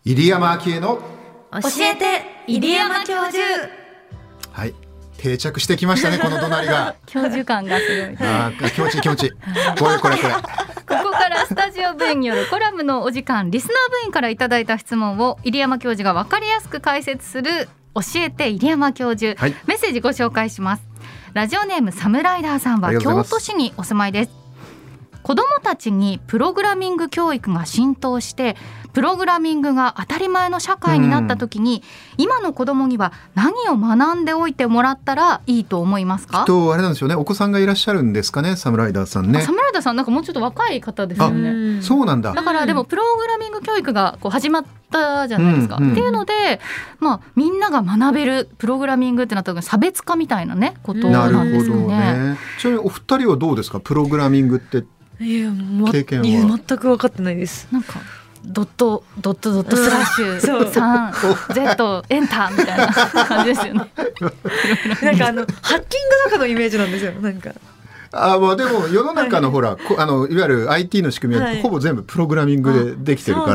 入山明恵の教えて入山教授。 はい、定着してきましたねこの隣が教授感がすごい。 気持ちいい気持ちいい。これここからスタジオ部員によるコラムのお時間、リスナー部員からいただいた質問を入山教授が分かりやすく解説する教えて入山教授、 はい、 メッセージご紹介します。ラジオネームサムライダーさんは京都市にお住まいです。子どもたちにプログラミング教育が浸透してプログラミングが当たり前の社会になった時に、今の子どもには何を学んでおいてもらったらいいと思いますか？ あれなんですよね、お子さんがいらっしゃるんですかね、サムライダーさんね。 サムライダーさんなんかもうちょっと若い方ですよね。 そうなんだ。 だからでもプログラミング教育がこう始まったじゃないですか、っていうので、みんなが学べるプログラミングってなった時に差別化みたいなねことなんですよね。 なるほどね。ちなみにお二人はどうですか、プログラミングって経験は？ 全く分かってないです。 なんかドットスラッシュ3 Z エンターみたいな感じですよねなんかハッキングとかのイメージなんですよ。なんかでも世の中のほら、いわゆる IT の仕組みはほぼ全部プログラミングでできてるから、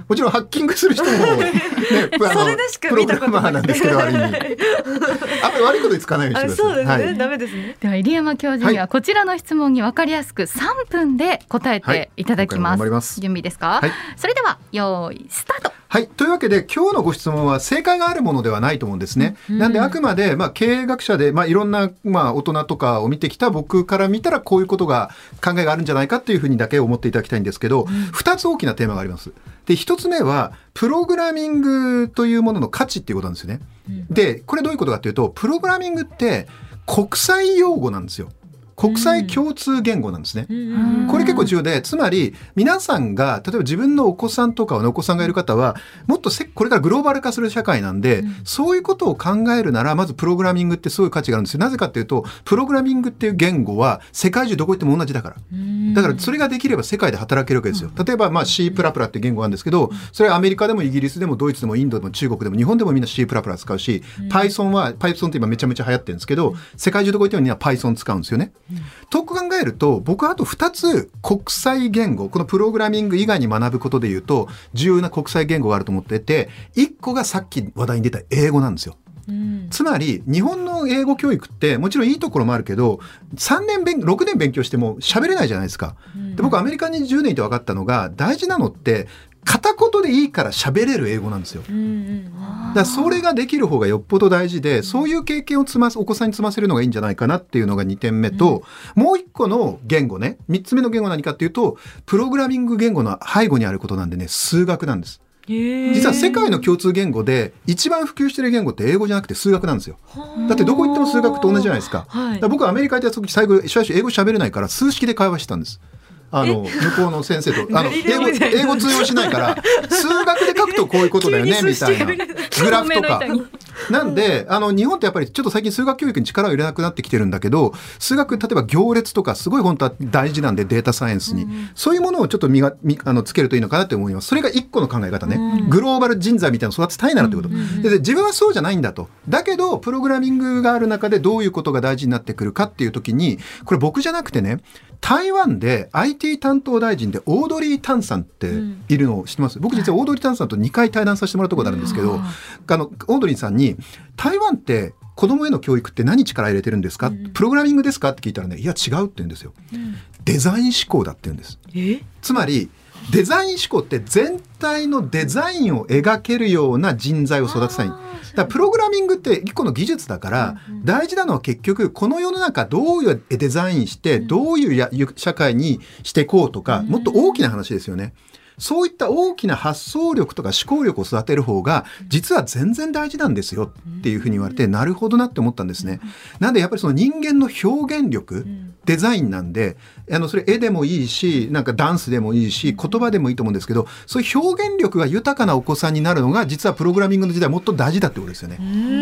もちろんハッキングする人も、ね、プログラマーなんですけど、ある意味あんまり悪いことに使わないようにしてください。 そうですね、 はい、 ダメですね。 では入山教授にはこちらの質問に分かりやすく3分で答えていただきます。 頑張ります。 準備ですか？ はい、 それでは用意スタート。 はい、というわけで今日のご質問は正解があるものではないと思うんですね。なんであくまで、経営学者で、いろんな、大人とかを見てきた僕から見たらこういうことが考えがあるんじゃないかっていうふうにだけ思っていただきたいんですけど、2つ大きなテーマがあります。で、1つ目はプログラミングというものの価値っていうことなんですよね。で、これどういうことかというと、プログラミングって国際用語なんですよ。国際共通言語なんですね。これ結構重要で、つまり皆さんが例えば自分のお子さんとかお子さんがいる方はもっとこれからグローバル化する社会なんで、そういうことを考えるならまずプログラミングってすごい価値があるんですよ。なぜかっていうと、プログラミングっていう言語は世界中どこ行っても同じだから。だからそれができれば世界で働けるわけですよ。例えばC++ って言語があるんですけど、それはアメリカでもイギリスでもドイツでもインドでも中国でも日本でもみんな C++ 使うし、Python って今めちゃめちゃ流行ってるんですけど、世界中どこ行ってもみんな Python 使うんですよね。と考えると、僕はあと2つ国際言語、このプログラミング以外に学ぶことでいうと重要な国際言語があると思っていて、1個がさっき話題に出た英語なんですよ。つまり日本の英語教育ってもちろんいいところもあるけど、6年勉強しても喋れないじゃないですか。で、僕アメリカに10年いて分かったのが、大事なのって片言でいいから喋れる英語なんですよ。だからそれができる方がよっぽど大事で、そういう経験をお子さんに積ませるのがいいんじゃないかなっていうのが2点目と、もう1個の言語ね、3つ目の言語は何かっていうと、プログラミング言語の背後にあることなんでね、数学なんです。実は世界の共通言語で一番普及している言語って英語じゃなくて数学なんですよ。だってどこ行っても数学と同じじゃないですか。だから僕はアメリカで最初英語喋れないから数式で会話してたんです。向こうの先生と英語通用しないから数学で書くとこういうことだよねみたいなグラフとかなんで、日本ってやっぱりちょっと最近数学教育に力を入れなくなってきてるんだけど、数学例えば行列とかすごい本当は大事なんで、データサイエンスに、そういうものをちょっとつけるといいのかなって思います。それが一個の考え方ね。グローバル人材みたいなのを育てたいならってこと、で自分はそうじゃないんだと。だけどプログラミングがある中でどういうことが大事になってくるかっていう時に、これ僕じゃなくてね、台湾で IT 担当大臣でオードリー・タンさんっているのを知ってます？僕実はオードリー・タンさんと2回対談させてもらったことあるんですけど、オードリーさんに台湾って子供への教育って何力入れてるんですか、プログラミングですかって聞いたらね、いや違うって言うんですよ。デザイン思考だって言うんです。つまりデザイン思考って全体のデザインを描けるような人材を育てたい。だからプログラミングって一個の技術だから、大事なのは結局この世の中どういうデザインしてどういう社会にしていこうとか、もっと大きな話ですよね。そういった大きな発想力とか思考力を育てる方が実は全然大事なんですよっていうふうに言われて、なるほどなって思ったんですね。なんでやっぱりその人間の表現力、デザインなんで、それ絵でもいいし、なんかダンスでもいいし、言葉でもいいと思うんですけど、そういう表現力が豊かなお子さんになるのが実はプログラミングの時代もっと大事だってことですよね。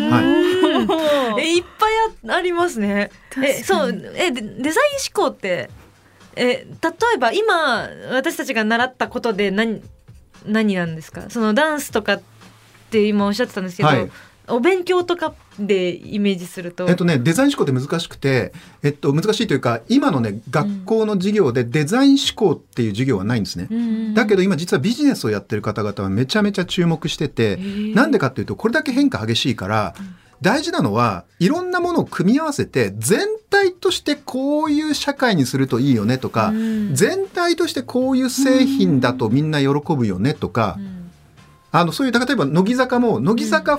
いっぱいありますね。デザイン思考って例えば今私たちが習ったことで何なんですか？そのダンスとかって今おっしゃってたんですけど、 お勉強とかでイメージすると、 デザイン思考って難しくて、難しいというか今のね学校の授業でデザイン思考っていう授業はないんですね、だけど今実はビジネスをやってる方々はめちゃめちゃ注目してて、なんでかっていうとこれだけ変化激しいから、大事なのはいろんなものを組み合わせて全体としてこういう社会にするといいよねとか、全体としてこういう製品だとみんな喜ぶよねとか、そういう例えば乃木坂も乃木坂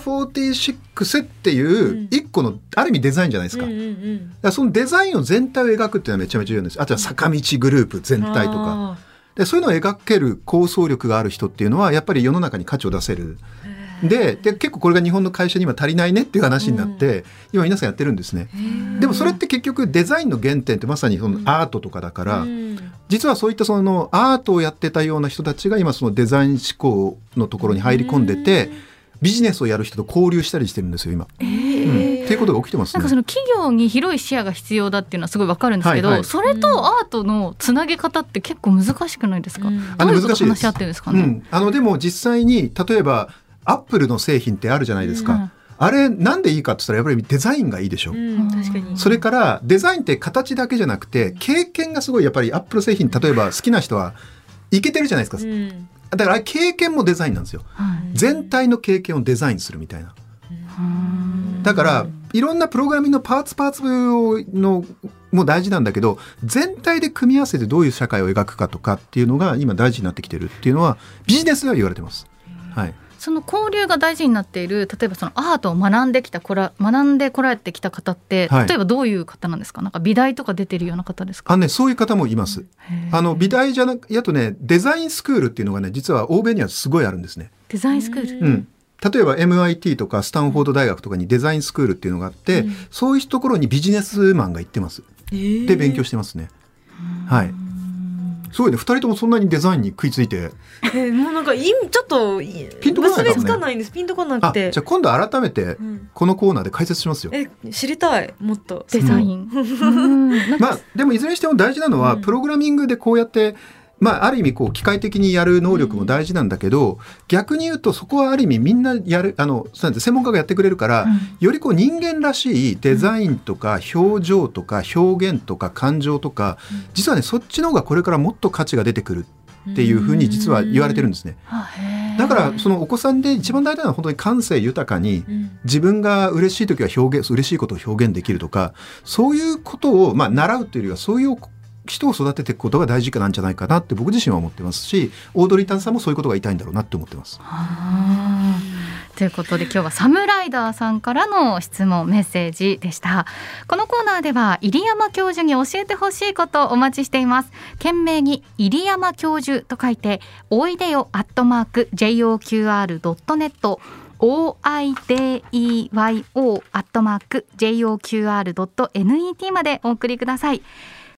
46っていう一個のある意味デザインじゃないですか、だからそのデザインを全体を描くっていうのはめちゃめちゃ重要です。あとは坂道グループ全体とかで、そういうのを描ける構想力がある人っていうのはやっぱり世の中に価値を出せる。で結構これが日本の会社には足りないねっていう話になって、今皆さんやってるんですね。でもそれって結局デザインの原点ってまさにそのアートとかだから、実はそういったそのアートをやってたような人たちが今そのデザイン思考のところに入り込んでて、ビジネスをやる人と交流したりしてるんですよ今、っていうことが起きてますね。 なんかその企業に広い視野が必要だっていうのはすごいわかるんですけど、それとアートのつなげ方って結構難しくないですか？どういうこと話し合ってるんですかね？ でも実際に例えばアップルの製品ってあるじゃないですか、あれなんでいいかって言ったらやっぱりデザインがいいでしょ、 確かに。 それからデザインって形だけじゃなくて経験がすごい、やっぱりアップル製品例えば好きな人はいけてるじゃないですか、だからあれ経験もデザインなんですよ、全体の経験をデザインするみたいな。だからいろんなプログラミングのパーツのも大事なんだけど、全体で組み合わせてどういう社会を描くかとかっていうのが今大事になってきてるっていうのはビジネスでは言われてます。 その交流が大事になっている、例えばそのアートを学んでこられてきた方って、例えばどういう方なんですか？なんか美大とか出てるような方ですか？ そういう方もいます。美大じゃなくあとねデザインスクールっていうのがね実は欧米にはすごいあるんですね。 デザインスクール、 例えば MIT とかスタンフォード大学とかにデザインスクールっていうのがあって、そういうところにビジネスマンが行ってます、で勉強してますね。すごいね、2人ともそんなにデザインに食いついて、 もうなんかちょっとピンとこないかもね。 結びつかないんです。ピンとこなくて。 じゃあ今度改めてこのコーナーで解説しますよ。 知りたい、もっとデザイン。 でもいずれにしても大事なのは、プログラミングでこうやってある意味こう機械的にやる能力も大事なんだけど、逆に言うとそこはある意味みんなやる専門家がやってくれるから、よりこう人間らしいデザインとか表情とか表現とか感情とか、実はねそっちの方がこれからもっと価値が出てくるっていうふうに実は言われてるんですね。だからそのお子さんで一番大事なのは本当に感性豊かに、自分が嬉しい時は嬉しいことを表現できるとか、そういうことを習うというよりはそういう人を育てていくことが大事なんじゃないかなって僕自身は思ってますし、オードリー・タンさんもそういうことが言いたいんだろうなって思ってます。 ということで今日はサムライダーさんからの質問メッセージでした。このコーナーでは入山教授に教えてほしいことをお待ちしています。懸命に入山教授と書いておいでよ@joqr.net oideyo@joqr.net までお送りください。